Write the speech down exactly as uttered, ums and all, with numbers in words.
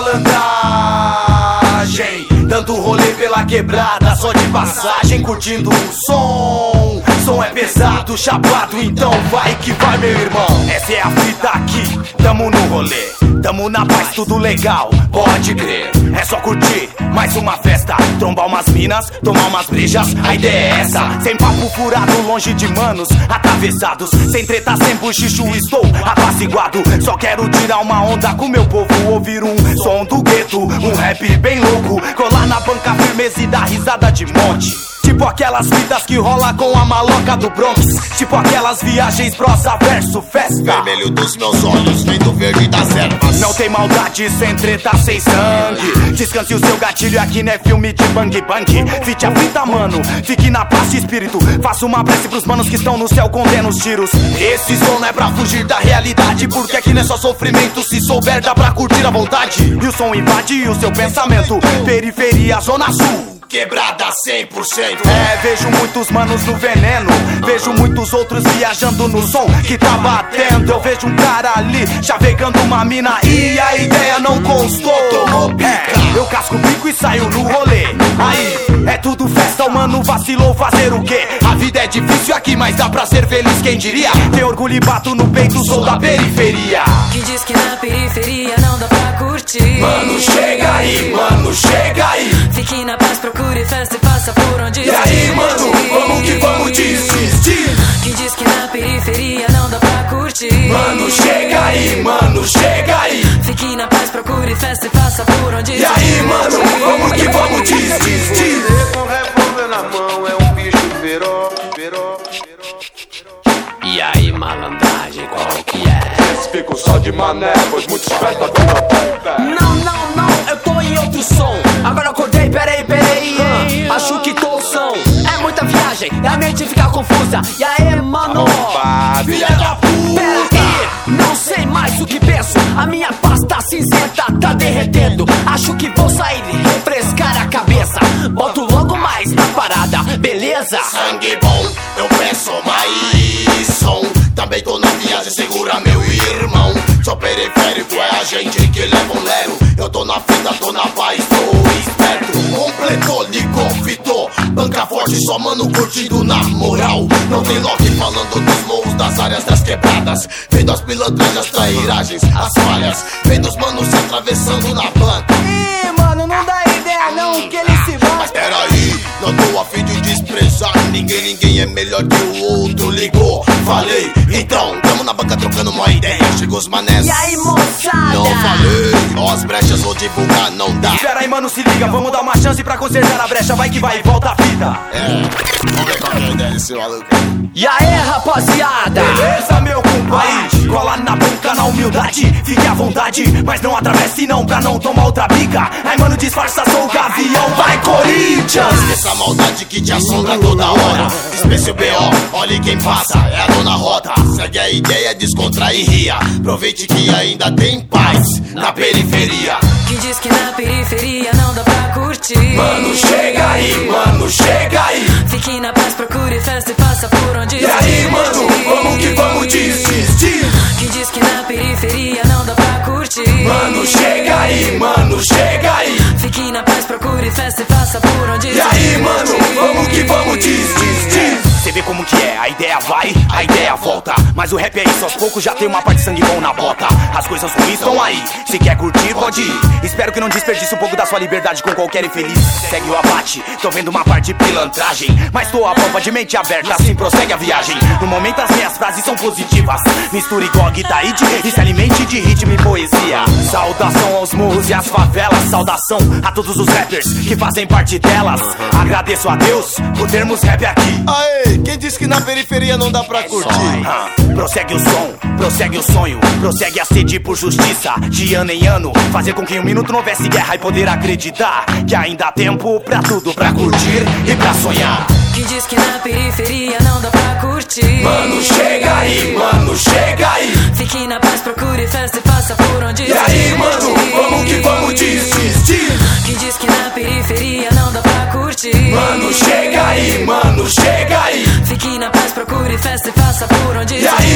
malandragem, dando rolê pela quebrada, só de passagem, curtindo o som. Som é pesado, chapado, então vai que vai, meu irmão. Essa é a fita aqui, tamo no rolê, tamo na paz, tudo legal, pode crer. É só curtir, mais uma festa, trombar umas minas, tomar umas brejas, a ideia é essa. Sem papo furado, longe de manos atravessados, sem treta, sem buchicho, estou apaciguado. Só quero tirar uma onda com meu povo, ouvir um som do gueto, um rap bem louco, colar na banca firmeza e dar risada de monte. Tipo aquelas vidas que rola com a maloca do Bronx, tipo aquelas viagens prosa verso festa. Vermelho dos meus olhos, vendo verde das ervas. Não tem maldade, sem treta, sem sangue. Descanse o seu gatilho, aqui não é filme de bang bang. Fite a fita, mano, fique na paz de espírito. Faça uma prece pros manos que estão no céu, condena os tiros. Esse som não é pra fugir da realidade, porque aqui não é só sofrimento, se souber dá pra curtir à vontade. E o som invade o seu pensamento, periferia, zona sul, quebrada cem por cento. É, vejo muitos manos no veneno, vejo muitos outros viajando no som que tá batendo. Eu vejo um cara ali chavegando uma mina e a ideia não constou. É, eu casco o bico e saio no rolê. Aí, é tudo festa, o mano vacilou, fazer o quê? A vida é difícil aqui, mas dá pra ser feliz, quem diria? Tem orgulho e bato no peito, sou da periferia. Que diz que na periferia não dá pra curtir. Mano, chega aí, mano, chega aí. Fique na paz, procure festa e faça por onde E aí, mano, vamos que vamos, diz, diz, diz. Que diz que na periferia não dá pra curtir. Mano, chega aí, mano, chega aí. Fique na paz, procure festa e faça por onde E aí, mano, vamos que vamos, diz, diz, diz. Com revólver na mão é um bicho feroz, feroz, feroz. E aí, malandragem, qual que é? Esse fico só de mané, pois muitos festas vão na fé. Não, não, não, eu tô em outro som. Agora acordei, peraí, peraí, hein? Acho que tô som. É muita viagem, e a mente fica confusa. E aí, mano? Filha da puta! Peraí, não sei mais o que penso. A minha pasta cinzenta tá derretendo. Acho que vou sair e refrescar a cabeça. Boto logo mais na parada, beleza? Sangue bom, eu peço mais som. Também tô na viagem, segura meu irmão. Sou periférico, é a gente que leva um lero. Eu tô na fita, tô na paz, tô esperto. Completou, ligou, fitou. Banca forte, só mano curtindo na moral. Não tem Loki falando dos morros, das áreas das quebradas. Vendo as pilantras, as trairagens, as falhas. Vendo os manos se atravessando na banca. Ih, mano, não dá ideia não que ele se vai. Mas peraí, não tô a fim de desprezar ninguém, ninguém é melhor que o outro. Ligou, falei, então tamo na banca trocando uma ideia. Chegou os manés. E aí, moçada? Não falei, ó as brechas vou divulgar, não dá. Espera aí, mano, se liga, vamos dar uma chance pra consertar a brecha. Vai que vai e volta a fita. É, vamos ver qual é a ideia desse maluco. E aí, rapaziada? Beleza, meu compadre? Cola na boca na humildade, fique à vontade, mas não atravesse não pra não tomar outra bica. Ai, mano, disfarça, sou o gavião, vai Corinthians! Essa maldade que te assombra toda hora. Dispense o B O, olhe quem passa, é a dona Rota. Segue a ideia, descontrair e ria. Aproveite que ainda tem paz na periferia. Que diz que na periferia não dá pra curtir. Mano, chega aí, mano, chega aí. Fique na paz, procure festa e faça por onde E aí, mano, vamos que vamos, diz, diz, diz. Que diz que na periferia não dá pra curtir. Mano, chega aí, mano, chega aí. Fique na paz, procure festa e faça por onde E aí, mano, vamos que vamos, diz, diz, diz. Cê vê como que é, a ideia vai, a ideia volta. Mas o rap é isso, aos poucos já tem uma parte de sangue bom na bota. As coisas ruins estão aí, se quer curtir pode ir. Espero que não desperdice um pouco da sua liberdade com qualquer infeliz. Segue o abate, tô vendo uma parte de pilantragem, mas tô a prova de mente aberta, assim prossegue a viagem. No momento as minhas frases são positivas. Misture igual a guitarrite e se alimente de ritmo e poesia. Saudação aos morros e às favelas, saudação a todos os rappers que fazem parte delas. Agradeço a Deus por termos rap aqui. Aê, quem disse que na periferia não dá pra curtir? Ah, prossegue o som, prossegue o sonho, prossegue a sede por justiça, de ano em ano, fazer com que um minuto não houvesse guerra e poder acreditar que ainda há tempo pra tudo, pra curtir e pra sonhar. Que diz que na periferia não dá pra curtir. Mano, chega aí, mano, chega aí. Fique na paz, procure festa e faça por onde E aí, mano, vamos que vamos, diz, diz, diz. Que diz que na periferia não dá pra curtir. Mano, chega aí, mano, chega aí. Fique na paz, procure festa e faça por onde E aí,